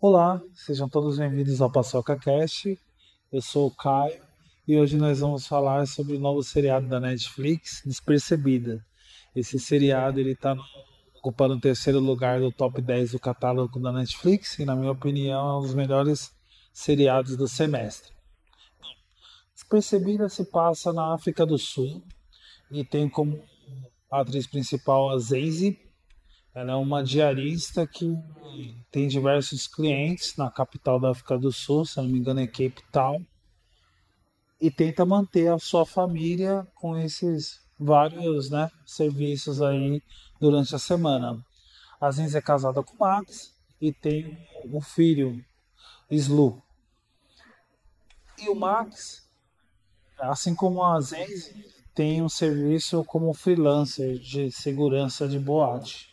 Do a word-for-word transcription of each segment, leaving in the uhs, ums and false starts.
Olá, sejam todos bem-vindos ao Paçoca Cast. Eu sou o Caio e hoje nós vamos falar sobre o novo seriado da Netflix, Despercebida. Esse seriado ele está ocupando o terceiro lugar do top dez do catálogo da Netflix e, na minha opinião, é um dos melhores seriados do semestre. Despercebida se passa na África do Sul e tem como atriz principal a Zazie. Ela é uma diarista que tem diversos clientes na capital da África do Sul, se não me engano é Cape Town, e tenta manter a sua família com esses vários, né, serviços aí durante a semana. A Zenzi é casada com o Max e tem um filho, Slu. E o Max, assim como a Zenzi, tem um serviço como freelancer de segurança de boate.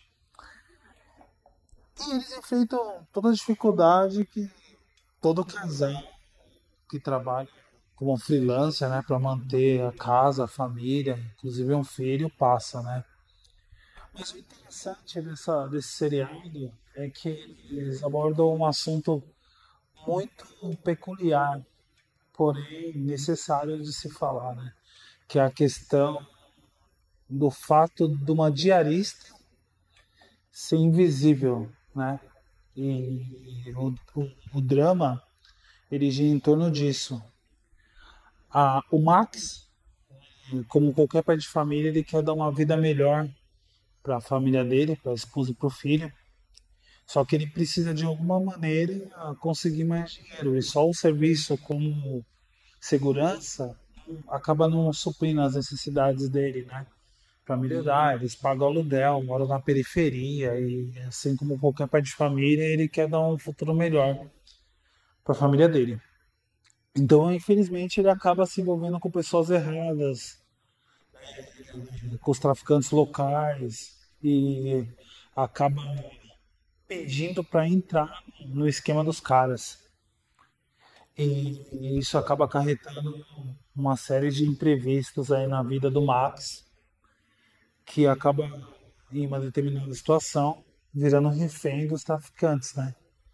E eles enfrentam toda a dificuldade que todo casal que trabalha como freelancer, né, para manter a casa, a família, inclusive um filho, passa, né? Mas o interessante dessa, desse seriado é que eles abordam um assunto muito peculiar, porém necessário de se falar, né? Que é a questão do fato de uma diarista ser invisível, né? E o, o, o drama ele gira em torno disso. A, o Max, como qualquer pai de família, ele quer dar uma vida melhor para a família dele, para a esposa e para o filho. Só que ele precisa de alguma maneira conseguir mais dinheiro. E só o serviço como segurança acaba não suprindo as necessidades dele, né? Para melhorar, eles pagam aluguel, moram na periferia e assim como qualquer pai de família, ele quer dar um futuro melhor para a família dele. Então, infelizmente, ele acaba se envolvendo com pessoas erradas, com os traficantes locais e acaba pedindo para entrar no esquema dos caras. E isso acaba acarretando uma série de imprevistos aí na vida do Max, que acaba, em uma determinada situação, virando refém dos traficantes, né?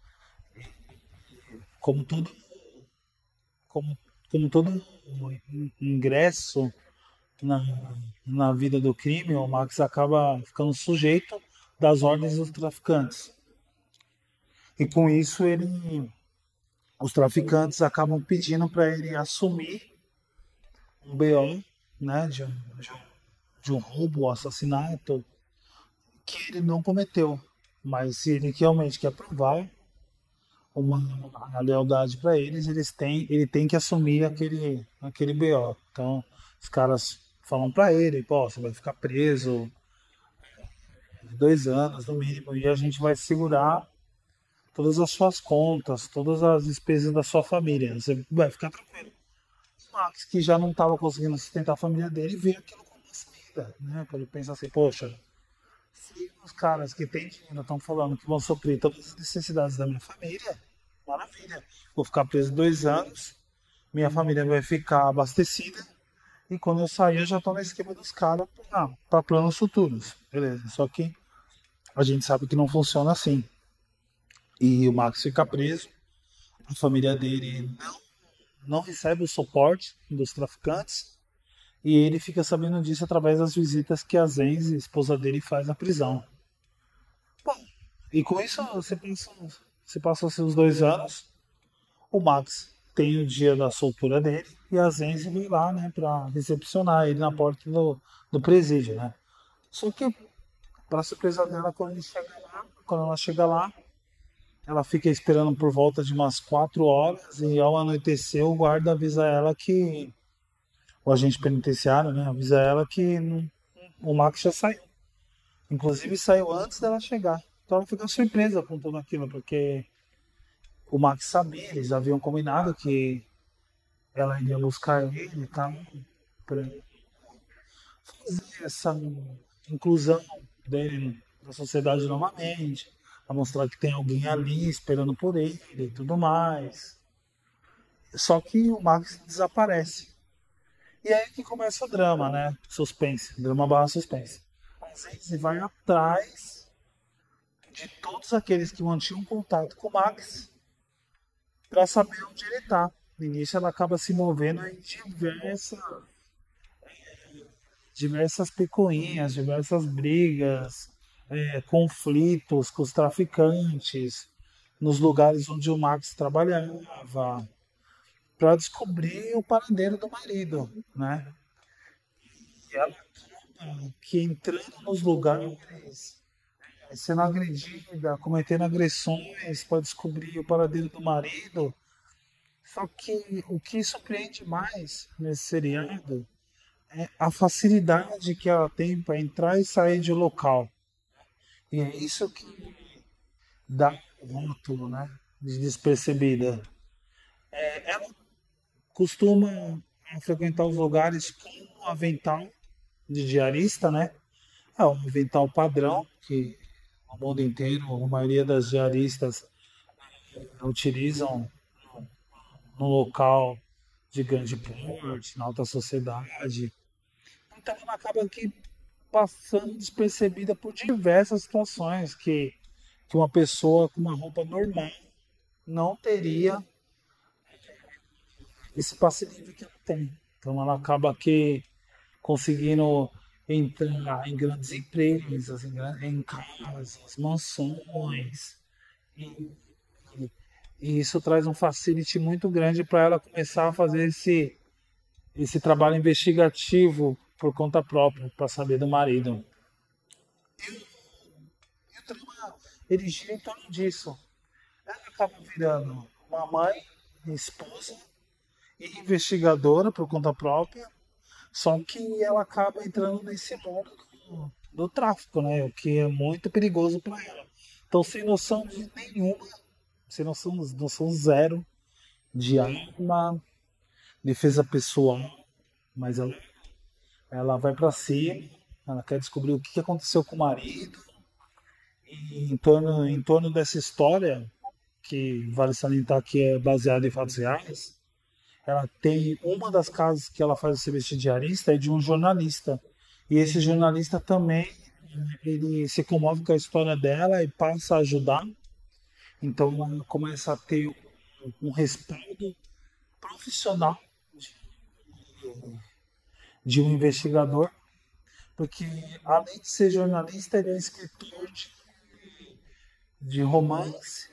Como todo, como, como todo ingresso na, na vida do crime, o Max acaba ficando sujeito das ordens dos traficantes. E com isso ele, os traficantes acabam pedindo para ele assumir um B O, né, de, um- de, um- de um roubo ou assassinato que ele não cometeu. Mas se ele realmente quer provar uma, a lealdade para eles, eles têm, ele tem que assumir aquele, aquele B O. Então os caras falam para ele, pô, você vai ficar preso dois anos no mínimo e a gente vai segurar todas as suas contas, todas as despesas da sua família. Você vai ficar tranquilo. O Max, que já não estava conseguindo sustentar a família dele, vê aquilo como uma saída, né? Ele pensa assim, poxa, se os caras que têm dinheiro estão falando que vão suprir todas as necessidades da minha família, maravilha. Vou ficar preso dois anos, minha família vai ficar abastecida e quando eu sair eu já estou no esquema dos caras para planos futuros. Beleza, só que a gente sabe que não funciona assim. E o Max fica preso, a família dele não, não recebe o suporte dos traficantes e ele fica sabendo disso através das visitas que a Zenzi, esposa dele, faz na prisão. Bom, e com isso você passa, você passa os seus dois anos, o Max tem o dia da soltura dele e a Zenzi vai lá, né, pra recepcionar ele na porta do, do presídio, né. Só que, para surpresa dela, quando, ele chega lá, quando ela chega lá, ela fica esperando por volta de umas quatro horas e ao anoitecer o guarda avisa ela que, o agente penitenciário, né, avisa ela que não- o Max já saiu. Inclusive saiu antes dela chegar. Então ela fica surpresa com tudo aquilo, porque o Max sabia, eles haviam combinado que ela iria buscar ele e tal, para fazer essa inclusão dele na sociedade novamente, para mostrar que tem alguém ali esperando por ele e tudo mais. Só que o Max desaparece. E é aí que começa o drama, né? Suspense, drama barra suspense. Às vezes vai atrás de todos aqueles que mantinham contato com o Max para saber onde ele está. No início ela acaba se movendo em diversas, diversas picuinhas, diversas brigas, é, conflitos com os traficantes, nos lugares onde o Max trabalhava, para descobrir o paradeiro do marido, né? E ela que entrando nos lugares, sendo agredida, cometendo agressões para descobrir o paradeiro do marido. Só que o que surpreende mais nesse seriado é a facilidade que ela tem para entrar e sair de local. E é isso que dá o rótulo, né? De despercebida. É, ela costuma frequentar os lugares com um avental de diarista, né? É um avental padrão que no mundo inteiro a maioria das diaristas utilizam no local de grande porte, na alta sociedade. Então ela acaba aqui passando despercebida por diversas situações que, que uma pessoa com uma roupa normal não teria esse passe livre que ela tem. Então ela acaba aqui conseguindo entrar em grandes empresas, em, gran- em casas, mansões. E, e isso traz um facility muito grande para ela começar a fazer esse, esse trabalho investigativo por conta própria, para saber do marido. E o trama ele gira em torno disso. Ela acaba virando uma mãe, esposa e investigadora por conta própria, só que ela acaba entrando nesse mundo do, do tráfico, né? O que é muito perigoso para ela. Então, sem noção de nenhuma, sem noção, noção zero de arma, defesa pessoal, mas ela, ela vai para cima, ela quer descobrir o que aconteceu com o marido, e em torno, em torno dessa história, que vale salientar que é baseada em fatos reais, ela tem uma das casas que ela faz o serviço de diarista é de um jornalista. E esse jornalista também ele se comove com a história dela e passa a ajudar. Então ela começa a ter um respaldo profissional de um investigador, porque além de ser jornalista, ele é escritor de, de romance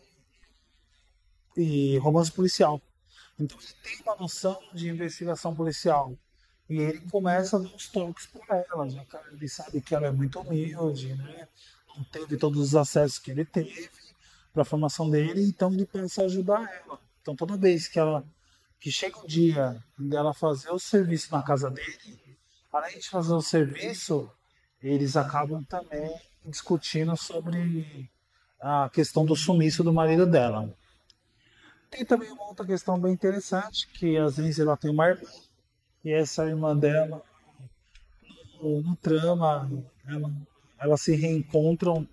e romance policial. Então ele tem uma noção de investigação policial. E ele começa a dar uns toques para ela, já que ele sabe que ela é muito humilde, né? Não teve todos os acessos que ele teve para a formação dele, então ele pensa em ajudar ela. Então toda vez que ela que chega o dia dela fazer o serviço na casa dele, além de fazer o serviço, eles acabam também discutindo sobre a questão do sumiço do marido dela. Tem também uma outra questão bem interessante, que às vezes ela tem uma irmã, e essa irmã dela, no, no trama, ela, elas se reencontram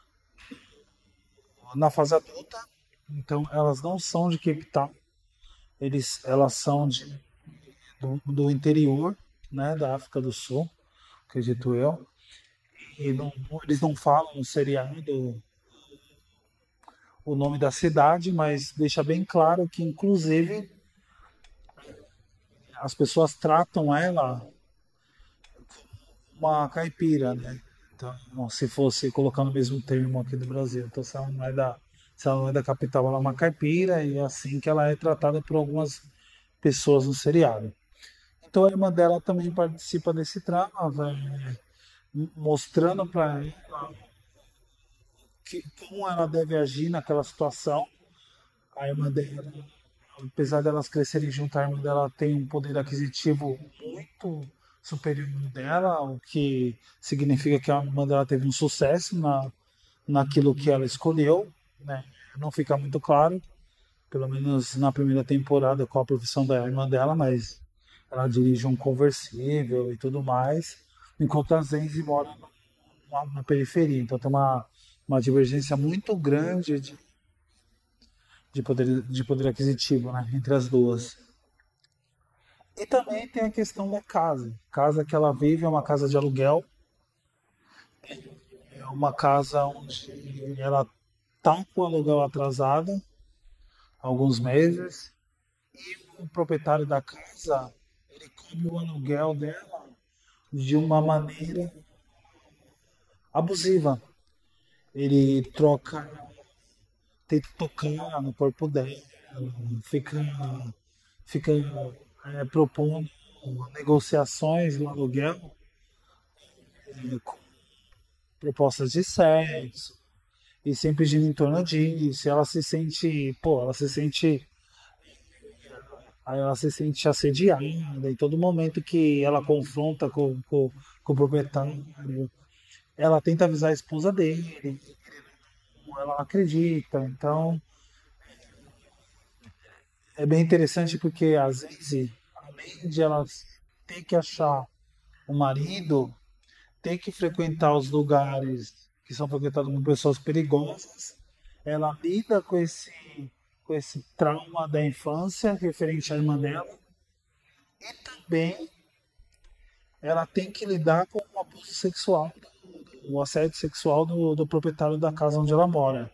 na fase adulta, então elas não são de Cape Town, eles, elas são de, do, do interior, né, da África do Sul, acredito eu, e não, eles não falam no seriado o nome da cidade, mas deixa bem claro que, inclusive, as pessoas tratam ela uma caipira, né? Então, se fosse colocando o mesmo termo aqui do Brasil, então se ela não é da, se ela não é da capital, ela é uma caipira e é assim que ela é tratada por algumas pessoas no seriado. Então a irmã dela também participa desse trama, vai mostrando para ela que, como ela deve agir naquela situação. A irmã dela, apesar delas crescerem junto, a irmã dela tem um poder aquisitivo muito superior ao dela, o que significa que a irmã dela teve um sucesso na, naquilo que ela escolheu, né? Não fica muito claro, pelo menos na primeira temporada, qual a profissão da irmã dela, mas ela dirige um conversível e tudo mais, enquanto a Zenzi mora na, na periferia, então tem uma, uma divergência muito grande de, de, poder, de poder aquisitivo, né, entre as duas. E também tem a questão da casa. A casa que ela vive é uma casa de aluguel, É uma casa onde ela tá com o aluguel atrasado há alguns meses. O proprietário da casa, ele cobra o aluguel dela de uma maneira abusiva. Ele troca, tenta tocar no corpo dela, fica, fica é, propondo negociações no aluguel com propostas de sexo e sempre gira em torno disso. Ela se sente, pô, ela se sente, aí ela se sente assediada em todo momento que ela confronta com, com, com o proprietário. Ela tenta avisar a esposa dele, ela não acredita. Então é bem interessante porque às vezes, além de ela ter que achar o marido, ter que frequentar os lugares que são frequentados por pessoas perigosas, ela lida com esse, com esse trauma da infância referente à irmã dela e também ela tem que lidar com o abuso sexual, o assédio sexual do, do proprietário da casa onde ela mora.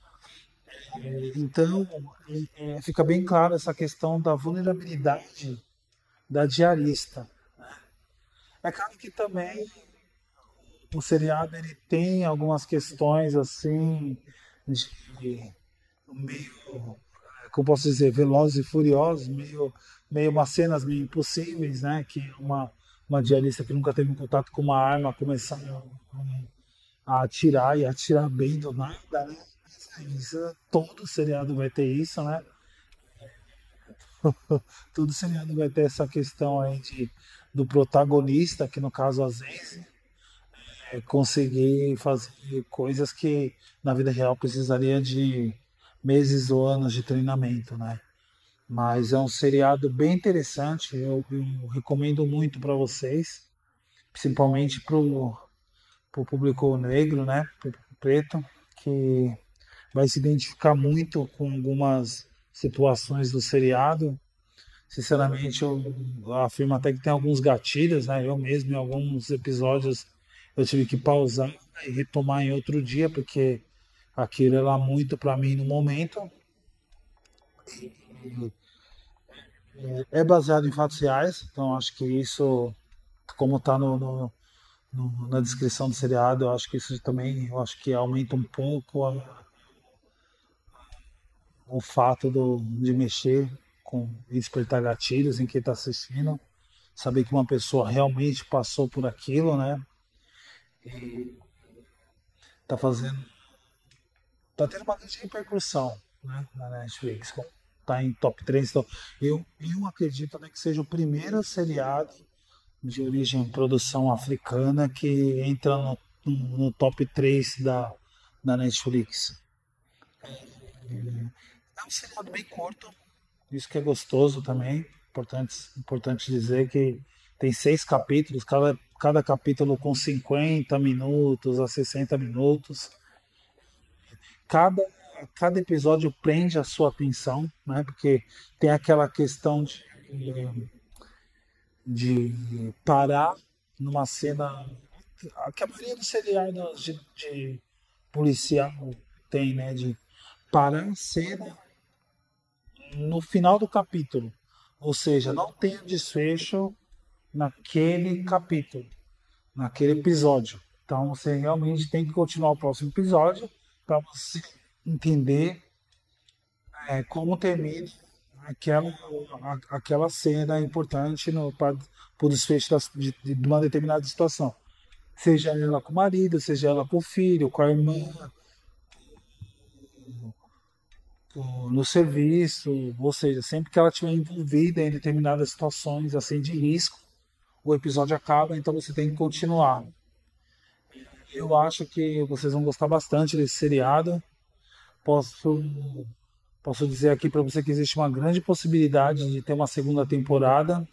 Então, é, é, fica bem claro essa questão da vulnerabilidade da diarista. É claro que também o seriado ele tem algumas questões assim de meio, como posso dizer, velozes e furiosos, meio, meio umas cenas meio impossíveis, né? Que uma, uma diarista que nunca teve um contato com uma arma começar a atirar e atirar bem do nada, né? Isso, todo seriado vai ter isso, né? Todo seriado vai ter essa questão aí de, do protagonista, que no caso às vezes é conseguir fazer coisas que na vida real precisaria de meses ou anos de treinamento, né? Mas é um seriado bem interessante, eu, eu recomendo muito para vocês, principalmente para o público negro, né? Pro público preto, que vai se identificar muito com algumas situações do seriado. Sinceramente, eu afirmo até que tem alguns gatilhos, né? Eu mesmo, em alguns episódios, eu tive que pausar e retomar em outro dia, porque aquilo era muito para mim no momento. É baseado em fatos reais, então acho que isso, como está no, no- no- na descrição do seriado, eu acho que isso também, eu acho que aumenta um pouco a- o fato do, de mexer com e despertar gatilhos em quem está assistindo, saber que uma pessoa realmente passou por aquilo, né? Tá fazendo, tá tendo uma grande repercussão, né, na Netflix. Tá em top três. Então, eu, eu acredito, né, que seja o primeiro seriado de origem produção africana que entra no, no- no top três da, da Netflix. É um seriado bem curto, isso que é gostoso também. Importante, importante dizer que tem seis capítulos, cada, cada capítulo com cinquenta minutos a sessenta minutos. Cada, cada episódio prende a sua atenção, né? Porque tem aquela questão de, de parar numa cena que a maioria dos seriados de, de policial tem, né? De parar a cena no final do capítulo. Ou seja, não tem um desfecho naquele capítulo, naquele episódio. Então você realmente tem que continuar o próximo episódio para você entender é, como termina aquela, a- aquela cena importante no, para o desfecho das- de, de uma determinada situação. Seja ela com o marido, seja ela com o filho, com a irmã, com- no serviço, ou seja, sempre que ela estiver envolvida em determinadas situações assim de risco, o episódio acaba, então você tem que continuar. Eu acho que vocês vão gostar bastante desse seriado. Posso, posso dizer aqui para você que existe uma grande possibilidade de ter uma segunda temporada.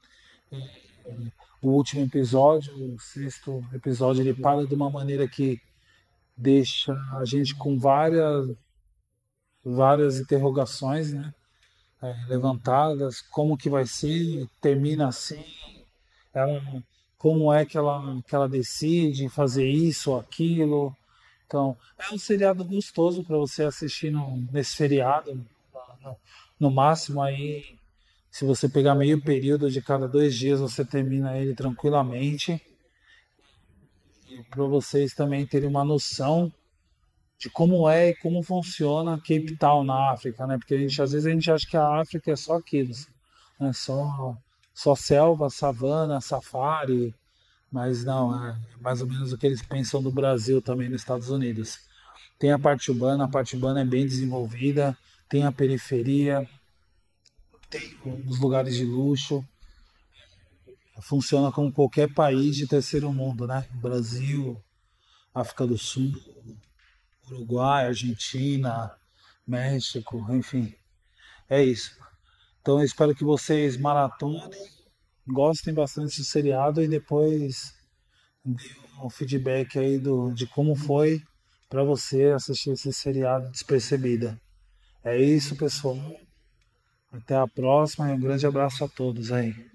O último episódio, o sexto episódio, ele para de uma maneira que deixa a gente com várias, várias interrogações, né, levantadas. Como que vai ser? Termina assim? Ela como é que ela, que ela decide fazer isso ou aquilo. Então, é um seriado gostoso para você assistir no, nesse feriado. No, no máximo aí, se você pegar meio período de cada dois dias, você termina ele tranquilamente. E para vocês também terem uma noção de como é e como funciona Cape Town na África, né? Porque a gente, às vezes a gente acha que a África é só aquilo, né? Só, só selva, savana, safari, mas não, é mais ou menos o que eles pensam do Brasil também nos Estados Unidos. Tem a parte urbana, a parte urbana é bem desenvolvida, tem a periferia, tem os lugares de luxo, funciona como qualquer país de terceiro mundo, né? Brasil, África do Sul, Uruguai, Argentina, México, enfim, é isso. Então eu espero que vocês maratonem, gostem bastante do seriado e depois dê um feedback aí do, de como foi para você assistir esse seriado despercebida. É isso, pessoal. Até a próxima e um grande abraço a todos aí.